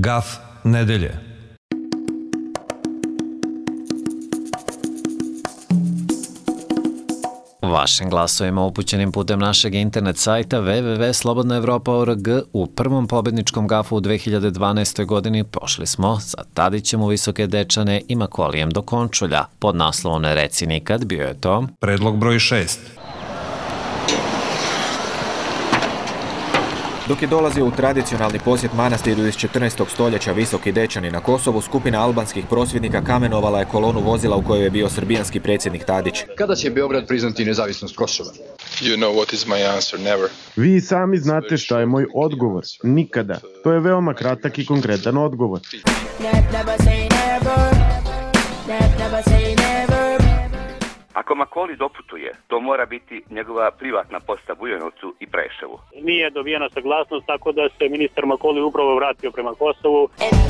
Gaf nedelje. Vašim glasovima upućenim putem našeg internet sajta www.slobodnaevropa.org u prvom pobedničkom gafu u 2012. godini pošli smo sa Tadićem u Visoke Dečane i Makolijem do Končulja. Pod naslovom Ne reci nikad bio je to Predlog broj 6. Dok je dolazio u tradicionalni posjet manastiru iz 14. stoljeća Visoki Dečani na Kosovu, skupina albanskih prosvjednika kamenovala je kolonu vozila u kojoj je bio srbijanski predsjednik Tadić. Kada će Beograd priznati nezavisnost Kosova? You know what is my answer, never. Vi sami znate šta je moj odgovor. Nikada. To je veoma kratak i konkretan odgovor. Ako Makoli doputuje, to mora biti njegova privatna posta Bujanovcu i Preševu. Nije dobijena saglasnost, tako da se ministar Makoli upravo vratio prema Kosovu.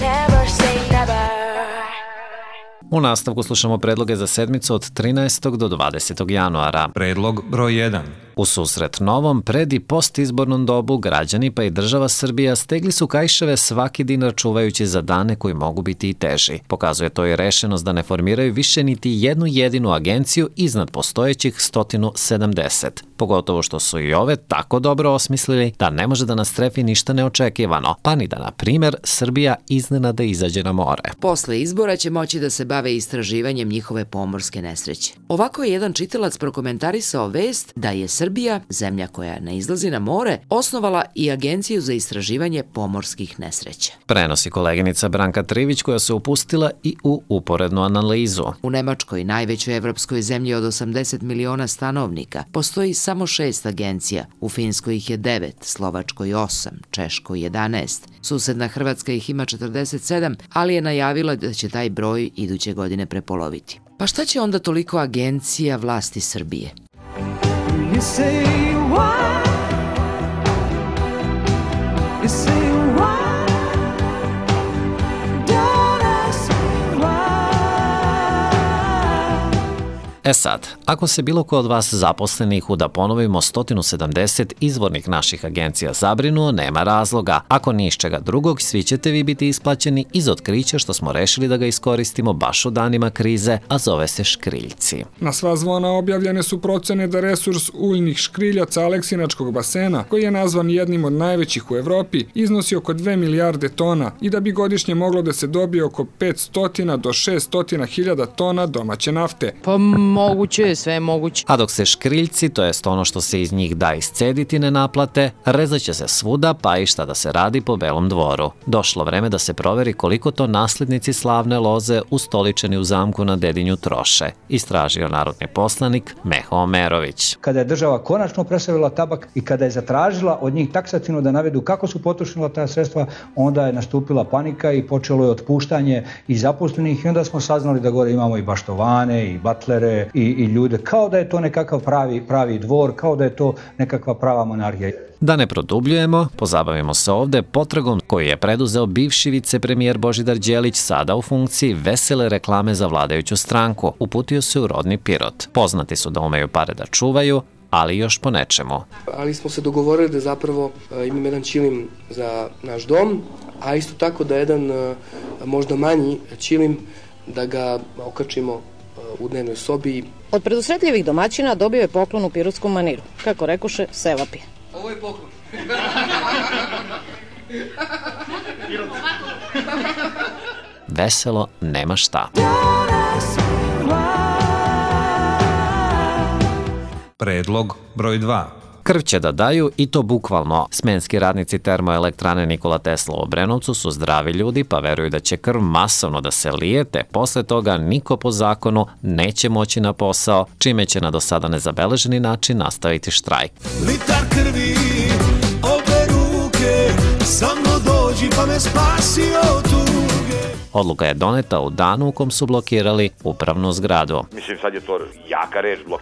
U nastavku slušamo predloge za sedmicu od 13. do 20. januara. Predlog broj 1. U susret novom, pred i postizbornom dobu, građani pa i država Srbija stegli su kaiševe svaki dinar čuvajući za dane koji mogu biti i teži. Pokazuje to i rešenost da ne formiraju više niti jednu jedinu agenciju iznad postojećih 170. Pogotovo što su i ove tako dobro osmislili da ne može da nas trefi ništa neočekivano, pa ni da, na primer, Srbija iznenada izađe na more. Posle izbora će moći da se bave istraživanjem njihove pomorske nesreće. Ovako je jedan čitalac prokomentarisao vest da je Srbija, zemlja koja ne izlazi na more, osnovala i agenciju za istraživanje pomorskih nesreća. Prenosi koleginica Branka Trivić koja se upustila i u uporednu analizu. U Nemačkoj, najvećoj evropskoj zemlji od 80 miliona stanovnika, postoji samo 6 agencija. U Finskoj ih je 9, Slovačkoj 8, Češkoj 11. Susedna Hrvatska ih ima 47, ali je najavila da će taj broj iduće godine prepoloviti. Pa šta će onda toliko agencija vlasti Srbije? You say why? You say why? Don't ask me why? Sad, ako se bilo ko od vas zaposlenih u, da ponovimo, 170 izvornih naših agencija zabrinuo, nema razloga. Ako ni iz čega drugog, svi ćete vi biti isplaćeni iz otkrića što smo rešili da ga iskoristimo baš u danima krize, a zove se škriljci. Na sva zvona objavljene su procene da resurs uljnih škriljaca Aleksinačkog basena, koji je nazvan jednim od najvećih u Evropi, iznosi oko 2 milijarde tona i da bi godišnje moglo da se dobije oko 500 do 600 hiljada tona domaće nafte. Pa moguće je, sve je moguće. A dok se škriljci, to jest ono što se iz njih da iscediti, ne naplate, rezaće se svuda, pa i šta da se radi po Belom dvoru. Došlo vreme da se proveri koliko to naslednici slavne loze ustoličeni u zamku na Dedinju troše, istražio narodni poslanik Meho Omerović. Kada je država konačno presavila tabak i kada je zatražila od njih taksativno da navedu kako su potrošila ta sredstva, onda je nastupila panika i počelo je otpuštanje i zaposlenih i onda smo saznali da gore imamo i baštovane i batlere i ljude, kao da je to nekakav pravi dvor, kao da je to nekakva prava monarhija. Da ne produbljujemo, pozabavimo se ovde potragom koju je preduzeo bivši vicepremijer Božidar Đelić, sada u funkciji vesele reklame za vladajuću stranku. Uputio se u rodni Pirot. Poznati su da umeju pare da čuvaju, ali još po nečemu. Ali smo se dogovorili da zapravo imam jedan čilim za naš dom, a isto tako da jedan možda manji čilim da ga okačimo u dnevnoj sobi. Od predusretljivih domaćina dobio je poklon u pirotskom maniru. Kako rekoše, sevapi. Ovo je poklon. Veselo nema šta. Predlog broj 2. Krv će da daju i to bukvalno. Smenski radnici termoelektrane Nikola Tesla u Obrenovcu su zdravi ljudi pa veruju da će krv masovno da se lije, te posle toga niko po zakonu neće moći na posao, čime će na do sada nezabeleženi način nastaviti štrajk. Litar krvi, obe ruke, samo dođi pa me spasi od tuge. Odluka je doneta u danu u kom su blokirali upravnu zgradu. Mislim, sad je to jaka reč, blokirali.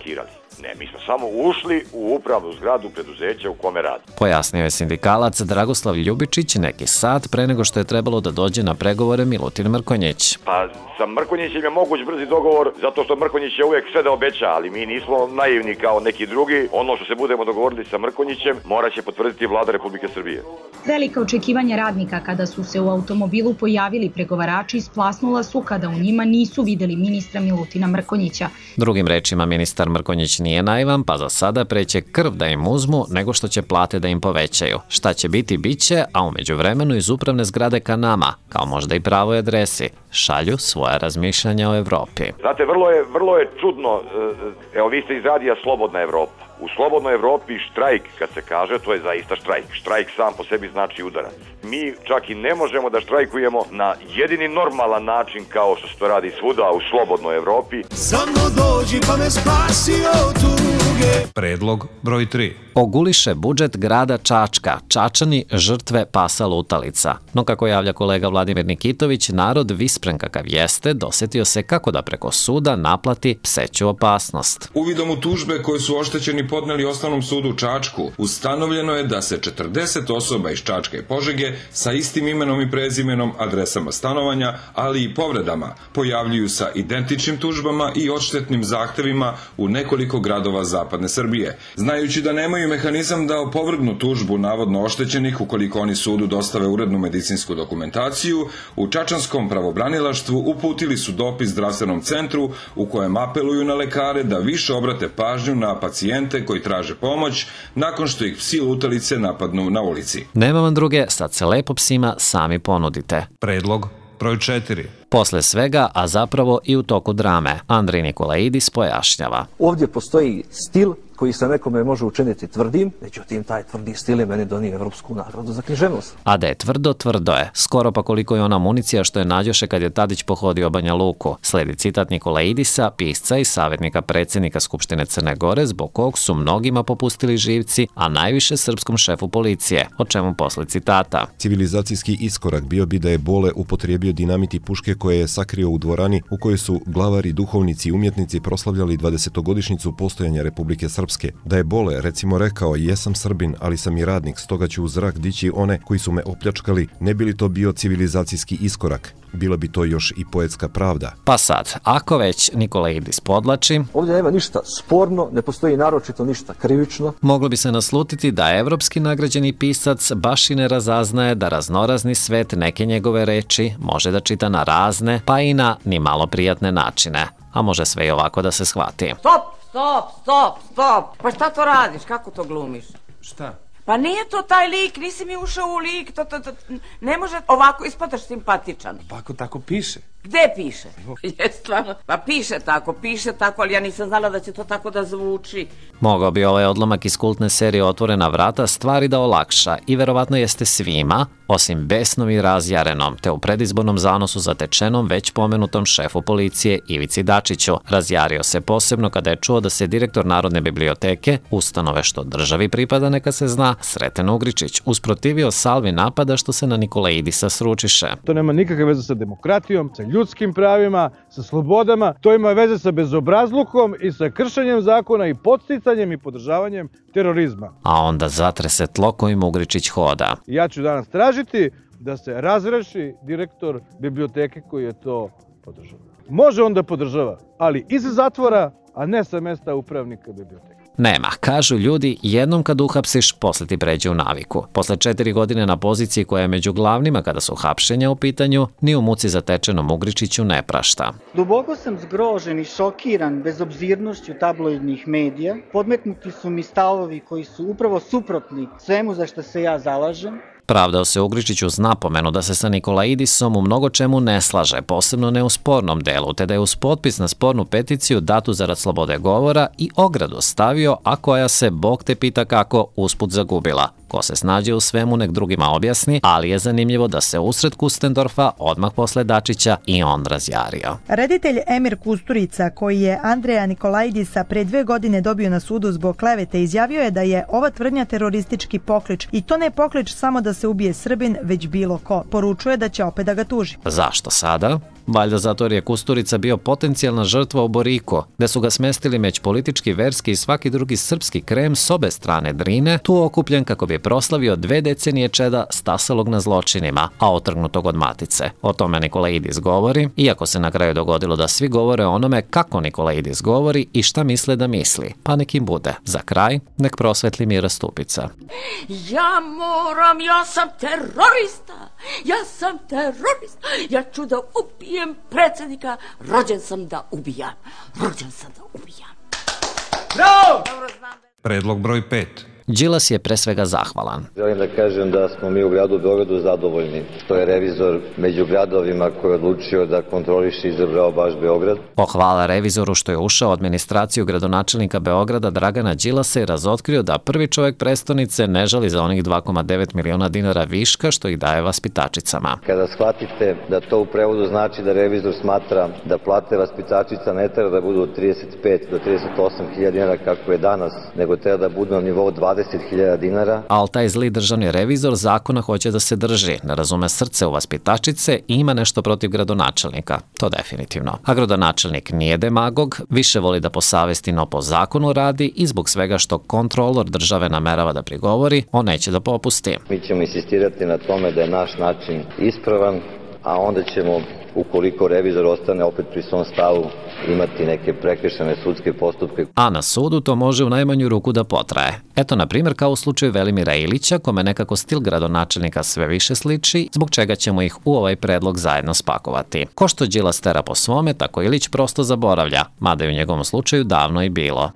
Ne, mi smo samo ušli u upravnu zgradu preduzeća u kome radi. Pojasnio je sindikalac Dragoslav Ljubičić neki sat pre nego što je trebalo da dođe na pregovore Milutin Mrkonjić. Pa sa Mrkonjićem je moguć brzi dogovor, zato što Mrkonjić je uvek sve da obeća, ali mi nismo naivni kao neki drugi. Ono što se budemo dogovorili sa Mrkonjićem morat će potvrditi Vlada Republike Srbije. Velika očekivanja radnika kada su se u automobilu pojavili pregovarači isplasnula su kada u njima nisu videli ministra Milutina Mrkonjića. Drugim rečima, ministar Mrkonjić nije naivan, pa za sada preće krv da im uzmu nego što će plate da im povećaju. Šta će biti, bit će, a umeđu vremenu iz upravne zgrade ka nama, kao možda i pravoj adresi, šalju svoja razmišljanja o Evropi. Znate, vrlo je čudno, evo vi ste iz radija Slobodna Evropa. U Slobodnoj Evropi štrajk, kad se kaže, to je zaista štrajk. Štrajk sam po sebi znači udarac. Mi čak i ne možemo da štrajkujemo na jedini normalan način kao što se to radi svuda u Slobodnoj Evropi. Samo dođi pa me spasi od tuge. Predlog broj 3. Oguliše budžet grada Čačka, Čačani žrtve pasa lutalica. No kako javlja kolega Vladimir Nikitović, narod vispren kakav jeste, dosetio se kako da preko suda naplati pseću opasnost. Uvidom u tužbe koje su oštećeni podneli Osnovnom sudu u Čačku, ustanovljeno je da se 40 osoba iz Čačka i Požege sa istim imenom i prezimenom, adresama stanovanja, ali i povredama, pojavljuju sa identičnim tužbama i odštetnim zahtevima u nekoliko gradova zapadne Srbije. Znajući da nemaju mehanizam da opovrgnu tužbu navodno oštećenih ukoliko oni sudu dostave urednu medicinsku dokumentaciju, u Čačanskom pravobranilaštvu uputili su dopis zdravstvenom centru u kojem apeluju na lekare da više obrate pažnju na pacijente koji traže pomoć nakon što ih psi lutalice napadnu na ulici. Nema vam druge, sad se lepo psima sami ponudite. Predlog broj 4. Posle svega, a zapravo i u toku drame, Andrej Nikolaidis pojašnjava. Ovdje postoji stil koji se nekome može učiniti tvrdim, međutim taj tvrdi stil je meni donio Evropsku nagradu za književnost. A da je tvrdo, tvrdo je. Skoro pa koliko je ona municija što je nađoše kad je Tadić pohodio Banja Luku. Sledi citat Nikolaidisa, pisca i savjetnika predsjednika Skupštine Crne Gore, zbog kog su mnogima popustili živci, a najviše srpskom šefu policije, o čemu posle citata. Civilizacijski iskorak bio bi da je Bole upotrijebio dinamit i puške koje je sakrio u dvorani u kojoj su glavari, duhovnici i umjetnici proslavljali 20-godišnjicu postojanja Republike Srpske. Da je Bole, recimo, rekao, jesam Srbin, ali sam i radnik, stoga ću u zrak dići one koji su me opljačkali, ne bi li to bio civilizacijski iskorak? Bila bi to još i poetska pravda. Pa sad, ako već Nikolaidis podlači, ovdje nema ništa sporno, ne postoji naročito ništa krivično. Moglo bi se naslutiti da evropski nagrađeni pisac baš i ne razaznaje da raznorazni svet neke njegove reči može da čita na razne, pa i na ni malo prijatne načine. A može sve i ovako da se shvati. Stop! Pa šta to radiš? Kako to glumiš? Šta? Pa nije to taj lik, nisi mi ušao u lik, ne može ovako, ispadaš simpatičan. Pa ako tako piše. Gde piše? Je stvarno, pa piše tako, ali ja nisam znala da će to tako da zvuči. Mogao bi ovaj odlomak iz kultne serije Otvorena vrata stvari da olakša i verovatno jeste svima, osim besnom i razjarenom, te u predizbornom zanosu zatečenom već pomenutom šefu policije Ivici Dačiću. Razjario se posebno kada je čuo da se direktor Narodne biblioteke, ustanove što državi pripada neka se zna, Sreten Ugričić, usprotivio salvi napada što se na Nikolaidisa sručiše. To nema nikakve veze sa demokratijom, sa ljudskim pravima, sa slobodama, to ima veze sa bezobrazlukom i sa kršenjem zakona i podsticanjem i podržavanjem terorizma. A onda zatrese tlo kojim Ugričić hoda. Ja ću danas tražiti da se razreši direktor biblioteke koji je to podržava. Može on da podržava, ali iz zatvora, a ne sa mesta upravnika biblioteke. Nema, kažu ljudi, jednom kad uhapsiš, posle ti pređe u naviku. Posle 4 godine na poziciji koja je među glavnima kada su hapšenja u pitanju, ni u muci zatečenom Ugričiću ne prašta. Duboko sam zgrožen i šokiran bezobzirnošću tabloidnih medija. Podmetnuti su mi stavovi koji su upravo suprotni svemu za što se ja zalažem. Pravdao se Ugričić uz napomenu da se sa Nikolaidisom u mnogo čemu ne slaže, posebno ne u spornom delu, te da je uz potpis na spornu peticiju datu zarad slobode govora i ogradu stavio, a koja se, Bog te pita kako, usput zagubila. Ko se snađe u svemu nek drugima objasni, ali je zanimljivo da se usred Kustendorfa odmah posle Dačića i on razjario. Reditelj Emir Kusturica, koji je Andreja Nikolaidisa pre 2 godine dobio na sudu zbog klevete, izjavio je da je ova tvrdnja teroristički poklič i to ne poklič samo da se ubije Srbin, već bilo ko. Poručuje da će opet da ga tuži. Zašto sada? Valjda zato jer je Kusturica bio potencijalna žrtva u Boriku, gde su ga smestili među politički, verski i svaki drugi srpski krem s obe strane Drine, tu okupljen kako bi proslavio 2 decenije čeda stasalog na zločinima, a otrgnutog od matice. O tome Nikolaidis govori, iako se na kraju dogodilo da svi govore o onome kako Nikolaidis govori i šta misle da misli. Pa nek im bude. Za kraj, nek prosvetli Mira Stupica. Ja sam terorista, ja ću da ubijem predsjednika, rođen sam da ubijam. Bravo! Predlog broj 5. Đilas je pre svega zahvalan. Želim da kažem da smo mi u gradu Beogradu zadovoljni što je revizor među gradovima koji je odlučio da kontroliše i izabrao baš Beograd. Pohvala revizoru što je ušao u administraciju gradonačelnika Beograda Dragana Đilasa i razotkrio da prvi čovjek prestonice ne žali za onih 2,9 miliona dinara viška što ih daje vaspitačicama. Kada shvatite da to u prevodu znači da revizor smatra da plate vaspitačica ne treba da budu od 35 do 38 hiljada dinara kako je danas, nego treba da budu na nivou 20.000 dinara. Ali taj zli državni revizor zakona hoće da se drži, ne razume srce u vaspitačice i ima nešto protiv gradonačelnika. To definitivno. A gradonačelnik nije demagog, više voli da po savesti no po zakonu radi i zbog svega što kontrolor države namerava da prigovori, on neće da popusti. Mi ćemo insistirati na tome da je naš način ispravan, a onda ćemo, ukoliko revizor ostane opet pri svom stavu, imati neke prekršajne sudske postupke. A na sudu to može u najmanju ruku da potraje. Eto, na primjer, kao u slučaju Velimira Ilića, kome nekako stil gradonačelnika sve više sliči, zbog čega ćemo ih u ovaj predlog zajedno spakovati. Ko što Đilas tera po svome, tako Ilić prosto zaboravlja, mada je u njegovom slučaju davno i bilo.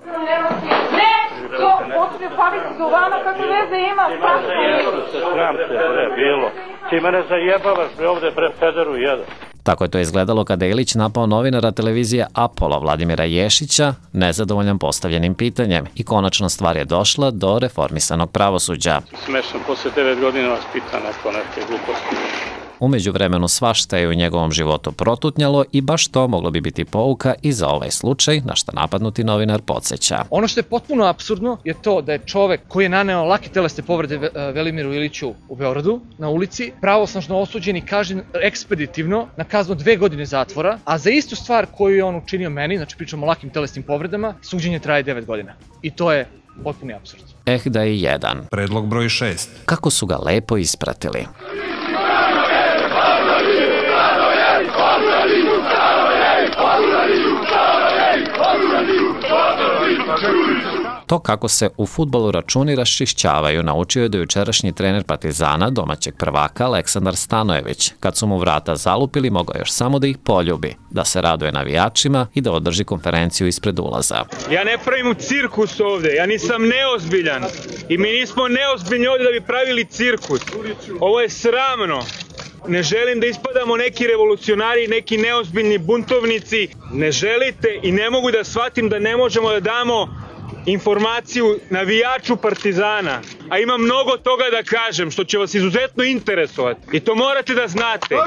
Ti mene zajebavaš, ovde pederu jedan. Tako je to izgledalo kada je Ilić napao novinara televizije Apollo Vladimira Ješića, nezadovoljan postavljenim pitanjem, i konačno stvar je došla do reformisanog pravosuđa. Smešan, posle 9 godina vas pita neko neke gluposti. U međuvremenu svašta je u njegovom životu protutnjalo i baš to moglo bi biti pouka i za ovaj slučaj, na šta napadnuti novinar podsjeća. Ono što je potpuno apsurdno je to da je čovek koji je naneo lake telesne povrede Velimiru Iliću u Beogradu na ulici pravosnažno osuđen i kažnjen ekspeditivno na kaznu 2 godine zatvora, a za istu stvar koju je on učinio meni, znači pričamo o lakim telesnim povredama, suđenje traje 9 godina. I to je potpuni apsurd. Da je jedan. Predlog broj 6. Kako su ga lepo ispratili. To kako se u fudbalu računi raščišćavaju naučio je dojučerašnji trener Partizana, domaćeg prvaka Aleksandar Stanojević. Kad su mu vrata zalupili, mogao još samo da ih poljubi, da se raduje navijačima i da održi konferenciju ispred ulaza. Ja ne pravim cirkus ovde, ja nisam neozbiljan i mi nismo neozbiljni ovde da bi pravili cirkus. Ovo je sramno. Ne želim da ispadamo neki revolucionari, neki neozbiljni buntovnici. Ne želite i ne mogu da shvatim da ne možemo da damo informaciju navijaču Partizana. A ima mnogo toga da kažem što će vas izuzetno interesovati. I to morate da znate.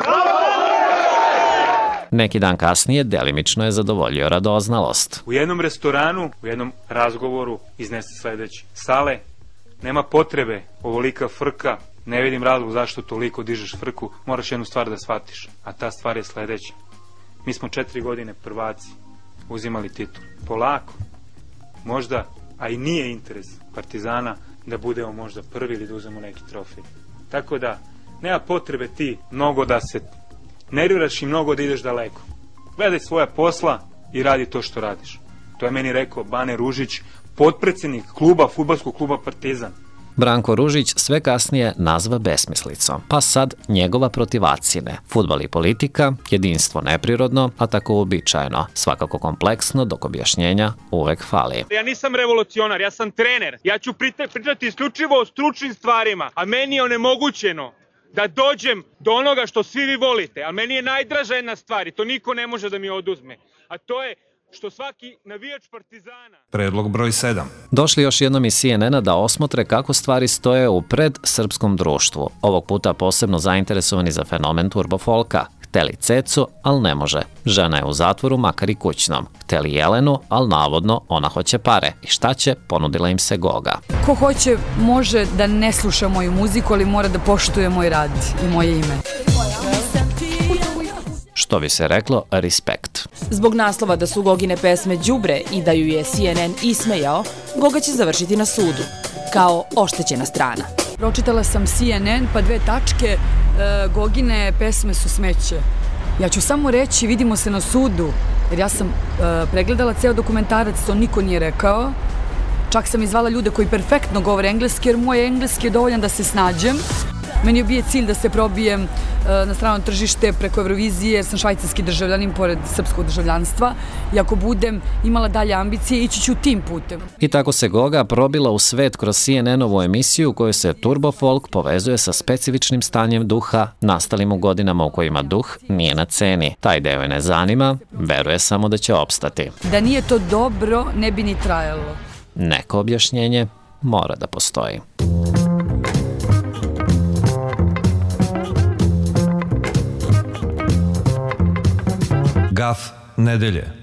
Neki dan kasnije delimično je zadovoljio radoznalost. U jednom restoranu, u jednom razgovoru iznese sledeći. Sale, nema potrebe, ovolika frka. Ne vidim razlog zašto toliko dižeš frku, moraš jednu stvar da shvatiš, a ta stvar je sledeća. Mi smo 4 godine prvaci, uzimali titul. Polako, možda, a i nije interes Partizana da budemo možda prvi ili da uzmemo neki trofej. Tako da, nema potrebe ti mnogo da se nerviraš i mnogo da ideš daleko. Gledaj svoja posla i radi to što radiš. To je meni rekao Bane Ružić, potpredsednik fudbalskog kluba Partizan. Branko Ružić sve kasnije nazva besmislicom, pa sad njegova protiv acine. Fudbal i politika, jedinstvo neprirodno, a tako uobičajeno, svakako kompleksno, dok objašnjenja uvek fali. Ja nisam revolucionar, ja sam trener. Ja ću pričati isključivo o stručnim stvarima, a meni je onemogućeno da dođem do onoga što svi vi volite, a meni je najdraža jedna stvar i to niko ne može da mi oduzme, a to je što svaki navijač Partizana... Predlog broj 7. Došli još jednom iz CNN-a da osmotre kako stvari stoje u predsrpskom društvu. Ovog puta posebno zainteresovani za fenomen turbofolka. Hteli Cecu, ali ne može. Žena je u zatvoru, makar i kućnom. Hteli Jelenu, ali navodno ona hoće pare. I šta će? Ponudila im se Goga. Ko hoće može da ne sluša moju muziku, ali mora da poštuje moj rad i moje ime. što bi se reklo respekt. Zbog naslova da su Gogine pesme đubre i da ju je CNN ismejao, Goga će završiti na sudu, kao oštećena strana. Pročitala sam CNN, pa 2 tačke, Gogine pesme su smeće. Ja ću samo reći, vidimo se na sudu, jer ja sam pregledala ceo dokumentarac, to niko nije rekao. Čak sam izvala ljude koji perfektno govore engleski, jer moj engleski je dovoljan da se snađem. Meni je bio cilj da se probijem na strano tržište preko Eurovizije, jer sam švajcarski državljanin pored srpskog državljanstva. I ako budem imala dalje ambicije, ići ću tim putem. I tako se Goga probila u svet kroz CNN-ovu emisiju u kojoj se turbo folk povezuje sa specifičnim stanjem duha nastalim u godinama u kojima duh nije na ceni. Taj deo je ne zanima, veruje samo da će opstati. Da nije to dobro, ne bi ni trajalo. Neko objašnjenje mora da postoji. Gaf nedelje.